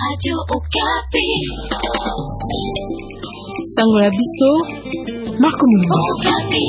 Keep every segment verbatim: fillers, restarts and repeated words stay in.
Radio Okapi. Sango la biso, Marco Mulumba. Okapi.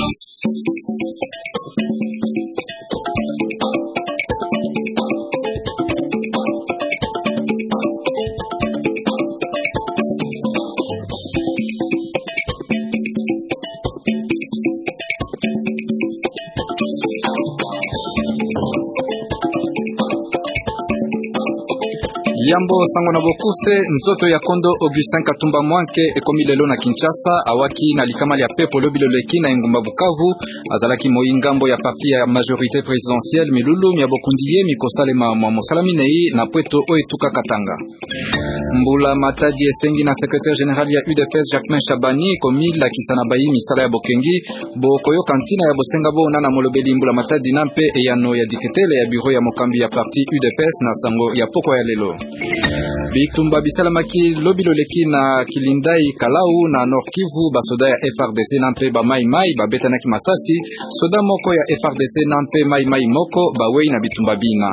Yambo sango na bokuse nzoto ya kondo Augustin Katumba Mwanke ekomi lelo na Kinshasa awaki na likamali ya pepo lobilo leki na engumba Bukavu azalaki moyingambo ya parti ya majorité présidentielle milulu ya bokundiye mikosalema mwa mosalamine na pweto oetuka Katanga. Mbula Matadi esengi na secrétaire général ya U D P S Jacquemain Chabani komi la kisana bayi misala ya bokengi bokoyo kantina ya bosenga bona na molobeli Mbula Matadi nampe eyano ya diketele ya bureau ya mokambi ya parti U D P S na sango ya poko ya lelo. Bitumba bisalamaki lobilo leki na Kilindai Kalau na Nord Kivu basoda ya F R D C nampe ba mai mai babetanaki masasi soda moko ya F R D C nampe mai mai moko bawei na bitumba bina.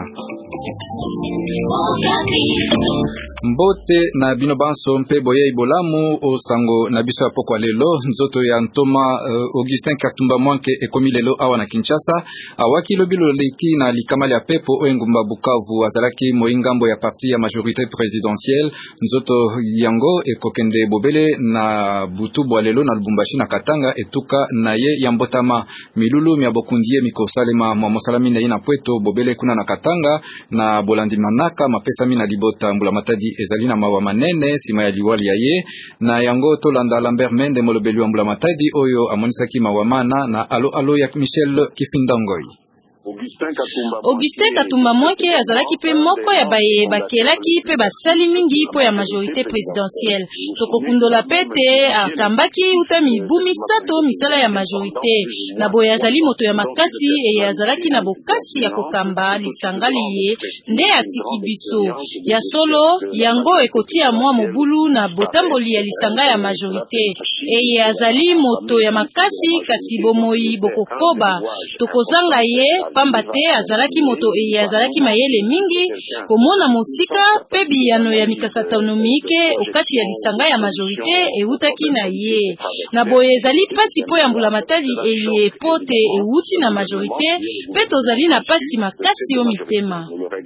Mbote na bino banso mpe boye ibolamu o sango na biso ya poko lelo nzoto ya ntoma uh, Augustin Katumba Mwanke ekomi lelo awa na Kinshasa awaki lobilo leki na likamali ya pepo o engumba Bukavu azalaki moyingambo ya parti ya majorité présidentielle nzoto yango ekokende bobele na butu bwa lelo na Lubumbashi na Katanga etuka na ye ya mbotama milulu mya bokundie mikosalema mwa mosalami na ina pweto bobele kuna na Katanga na bolandi manaka mapesa mina libota Mbula Matadi ezali na mawa manene sima ya liwali ya ye na yango tolanda Lambert Mende molobeli wa Mbula Matadi oyo amonisaki mawa mana na alo alo ya Michel Kifindangoi. Augustin Katumba Mwanke azalaki pe moko ya baye bakelaki pe basali mingi po ya majorité présidentielle. Toko kundola pete akambaki uta mibumi sato misala ya majorité. Na boye azali moto ya makasi e azalaki na bokasi ya kokamba lisangali ye nde atiki biso. Ya solo yango ekotia mwa mobulu na botamboli ya lisanga ya majorité. E azali moto ya makasi kasi bomoi bokokoba. Toko zanga ye pamba te azalaki moto e azalaki mayele mingi komona mosika pe biyano ya mikakatonomike okati ya lisanga ya majorité eutaki na ye na boye ezali pasi po ya Mbula Matadi eye pote euti na majorité pe tozali na pasi makasi o mitema.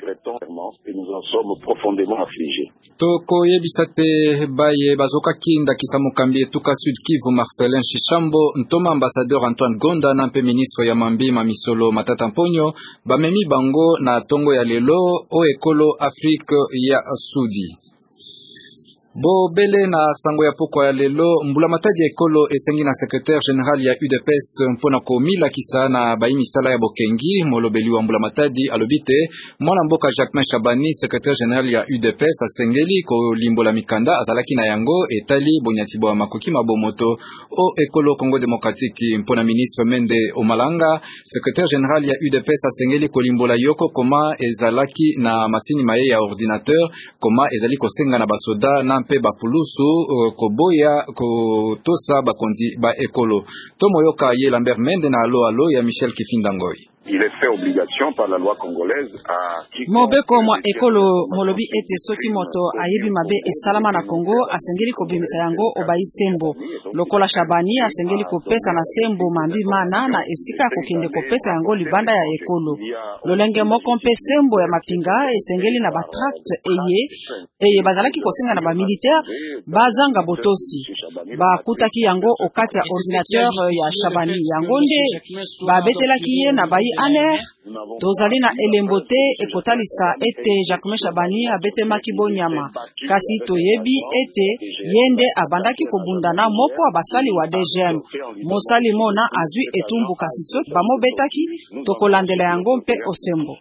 Toko yebisate baye bazokaki ndakisa mokambi etuka Sud Kivu Marcelin Shishambo ntoma ambassadeur Antoine Gonda na mpe ministre ya mambi mamisolo Matata Mponyo bamemi bango na tongo ya lelo o ekolo Afrique ya Sudi. Bo bele na sango ya poko ya lelo Mbula Matadi ekolo esengi na secrétaire général ya U D P S mpona komila kisa na bayi misala ya bokengi molobeli wa Mbula Matadi alobite mwana mboka Jacquemain Chabani secrétaire général ya U D P S asengeli ko limbola mikanda azalaki na yango etali bonyatibo ya makoki mabomoto o ekolo Congo démocratique mpona ministre Mende Omalanga secrétaire général ya U D P S asengeli ko limbola yoko koma ezalaki na masini maye ya ordinateur koma ezali kosenga na basoda na mpe bapulusu uh, koboya kotosa bakonzi ba ekolo tomoyoka ye Lambert Mende na alo alo ya Michel Kifindangoi. Il est fait obligation par la loi congolaise à Mobeko mwa ekolo molobi ete soki moto ayebi mabe esalama na Congo asengeli kobimisa yango obayi sembo lokola Chabani asengeli kopesa na sembo mambi mana na esika kokende kopesa yango libanda ya ekolo lolenge moko mpe sembo ya mapinga esengeli na batract eye eye bazalaki kosenga na ba militaire bazanga botosi bakutaki yango okati ya ordinateur ya Chabani yango nde babetelaki ye na bayi aner tozali na elembo te ekotalisa ete Jacquemain Chabani abetemaki bonyama kasi toyebi ete yende abandaki kobundana moko abasali wa D G M mosali mona azwi etumbu kasi soki bamobetaki tokolandela yango mpe osembo.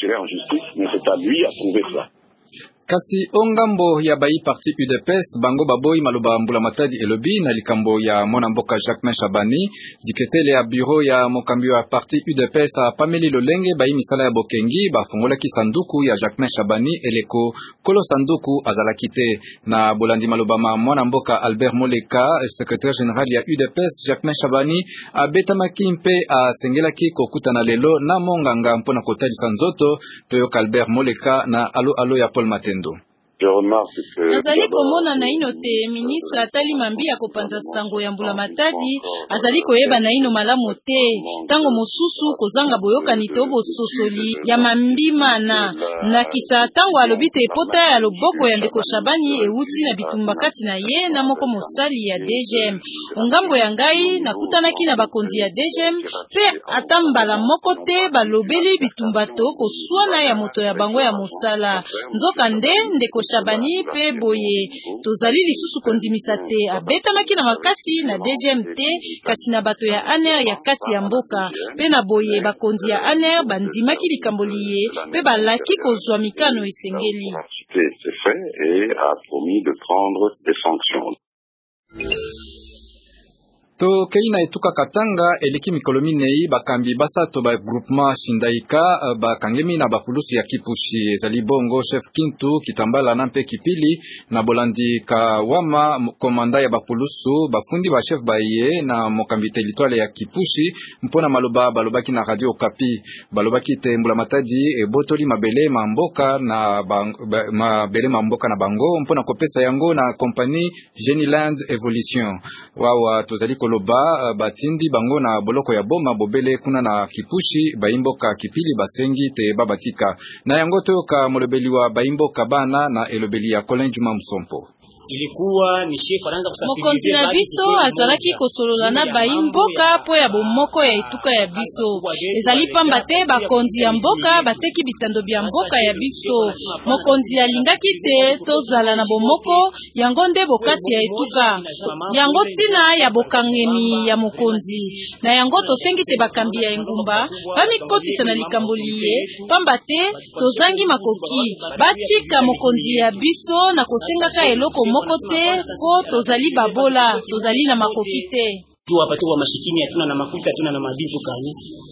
Kasi ongambo ya bayi parti U D P S bango baboyi maloba Mbula Matadi elobi na likambo ya mwana mboka Jacquemain Chabani diketele ya bureau ya mokambi wa parti U D P S pameli lolenge bayi misala ya bokengi bafungolaki sanduku ya Jacquemain Chabani eleko kolo sanduku azalaki te na bolandi maloba ma mwana mboka Albert Moleka secrétaire général ya U D P S Jacquemain Chabani abetamaki mpe asengelaki kokutana lelo na monganga mpona kotalisa nzoto toyoka Albert Moleka na alo alo ya Paul Matendo. Azali komona na ino te ministre atali mambi ya kopanza sango ya mbula matadi azali koyeba na ino malamu te tango mosusu kozanga boyokani to bososoli ya mambi mana na kisa tango alobi te epota ya loboko ya ndeko Shabani euti na bitumba kati na ye na moko mosali ya D G M. Ongambo ya ngai nakutanaki na bakonzi ya D G M pe atambala moko te balobeli bitumba to koswana ya moto ya bango ya mosala. Nzoka nde ndeko Shabani pe boye tozali lisusu kondimisa te abetamaki na makati na D G M te kasi na bato ya A N R ya kati ya mboka pe na boye bakonzi ya A N R bandimaki likambo liye pe balaki kozwa mikano esengeli. C'est fait et a promis de prendre des sanctions. To keina etuka Katanga eleki mikolo minei bakambi basato ba groupement Shindaika bakangemi na bakulusu ya Kipushi ezali bongo chef Kintu Kitambala na mpe Kipili na Bolandi Kawama komanda ya bakulusu bafundi ba chef baye na mokambi territoire ya Kipushi mpona maloba balobaki na Radio Okapi balobaki te mbula matadi ebotoli mabele mamboka na bang, ba, mabele mamboka na bango mpona kopesa yango na compagnie Geniland Evolution wawa tozali koloba batindi bango na boloko ya boma bobele kuna na Kipushi baimboka Kipili basengi te babatika na yango toyoka molobeli wa baimboka bana na elobeli ya Colin Juma Msompo. Ilikuwa ni chef anaanza kusafiri mokonzi na biso azalaki kosolola na baimboka po ya bomoko ya etuka ya biso ezali pamba te bakonzi ya mboka bateki bitando bya mboka ya biso mokonzi alingaki te tozala na bomoko yango nde bokati ya etuka yango tina ya bokangemi ya mokonzi na yango tosengi te bakambi ya engumba bamikotisa na likambo liye pamba te tozangi makoki batika mokonzi ya biso na kosengaka eloko moko te po tozali babola tozali na makoki te tu hapa tu wa mashikini hatuna na makuta hatuna na mabitu kani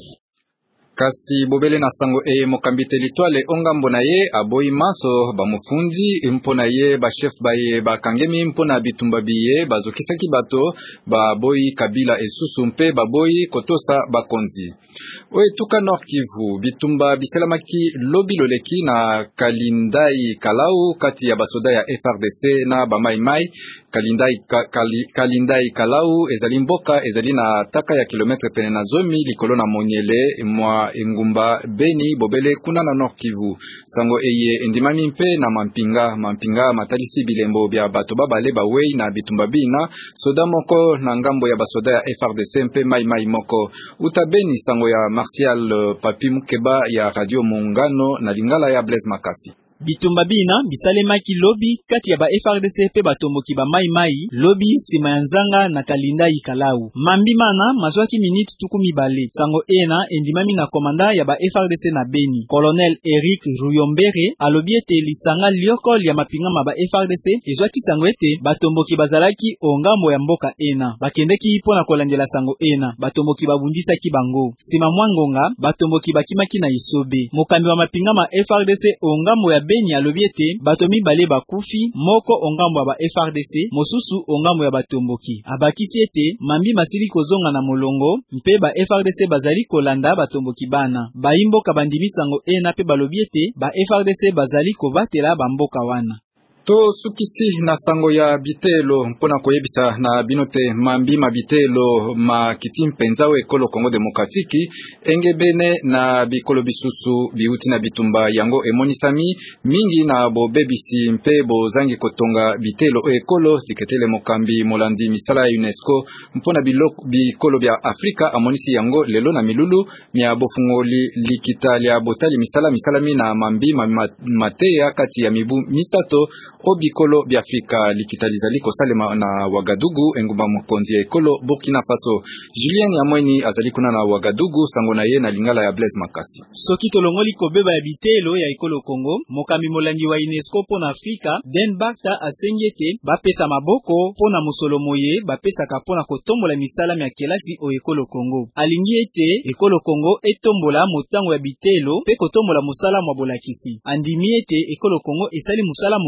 kasi bobele na sango e mokambi territoire ongambo na ye aboyi maso bamufundi mpona ye ba chef baye bakangemi mpona bitumba biye bazokisaki bato baboyi kabila esusu mpe baboyi kotosa bakonzi oye tuka Nord Kivu bitumba biselamaki lobi loleki na Kalindai Kalau kati ya basoda ya F R D C na bamaimai Kalindai, ka, kali, Kalindai Kalau ezali mboka ezali na taka ya kilometre pene na zomi likolo na Monyele mwa engumba Beni bobele kuna na Nord Kivu sango eye endimami mpe na mampinga mampinga matalisi bilembo bya bato babale bawei na bitumba bina soda moko na ngambo ya basoda ya F R D C mpe mai mai moko utabeni sango ya Martial Papi Mukeba ya Radio Muungano na lingala ya Blaise Makasi. Bitumba bina bisalemaki lobi kati ya ba F R D C pe batomboki ba mai mai lobi sima ya nzanga na Kalindai Kalau mambi mana mazwaki minute tukumi bale sango ena endimami na komanda ya ba F R D C na Beni Colonel Eric Ruyombere alobi ete lisanga liokol ya mapinga ma ba F R D C ezwaki sango ete batomboki bazalaki ongambo ya mboka ena bakendeki pona kolandela sango ena batomboki babundisaki bango sima mwangonga batomboki bakimaki na isobe mokambi wa mapinga ma F R D C ongambo ya Beni alobi ete bato mibale bakufi moko ongambo ya ba F R D C mosusu ongambo ya batomboki abakisi ete mambi masili kozonga na molongo mpe ba F R D C bazali kolanda batomboki bana baimboka bandimisango ena pe balobi ete ba F R D C bazali kobatela bamboka wana to sukisi na sango ya bitelo mpona koyebisa na binote mambi mabitelo makiti mpenzawe ekolo Kongo Demokratiki engebene na bikolo bisusu biuti na bitumba yango emonisami mingi na bobebisi mpe bozangi kotonga bitelo ekolo tiketele mokambi molandi misala ya UNESCO mpona bikolo bya Afrika amonisi yango lelo na milulu mya bofungoli likitalia botali misala misalami na mambi mateya kati ya mibu misato obikolo bya Afrika likitalizali kosalema na Wagadugu engumba mokonzi ya ekolo Burkina Faso. Julien Yamweni azali kuna na Wagadugu sango na ye na lingala ya Blaise Makasi. Soki tolongoli kobeba ya bitelo ya ekolo Kongo mokambi molangi wa UNESCO pona Afrika Den Bakta asengete bapesa maboko pona musolo moye bapesaka pona kotombola misala ya kelasi o ekolo Kongo alingi ete ekolo Kongo etombola motango ya bitelo pe kotombola musala mwa bolakisi andimi ete ekolo Kongo esali musala monene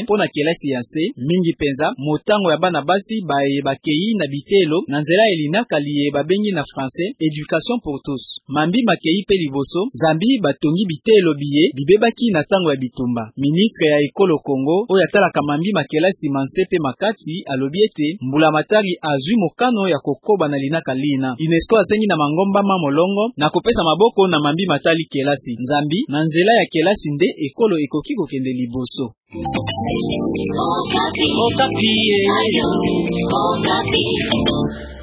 pona kelasi ya se mingi penza motango ya bana basi baye bakei na bitelo na nzela elinaka liye babengi na français éducation pour tous. Mambi makei pe liboso zambi batongi bitelo biye bibebaki na tango ya bitumba. Ministre ya ekolo Kongo oyo atalaka mambi makelasi manse pe makati alobi ete mbula matari azwi mokano ya kokoba na linaka lina. UNESCO asengi na mangomba ma molongo na kopesa maboko na mambi matali kelasi nzambi na nzela ya kelasi nde ekolo ekoki kokende liboso. Okapi. Okapi.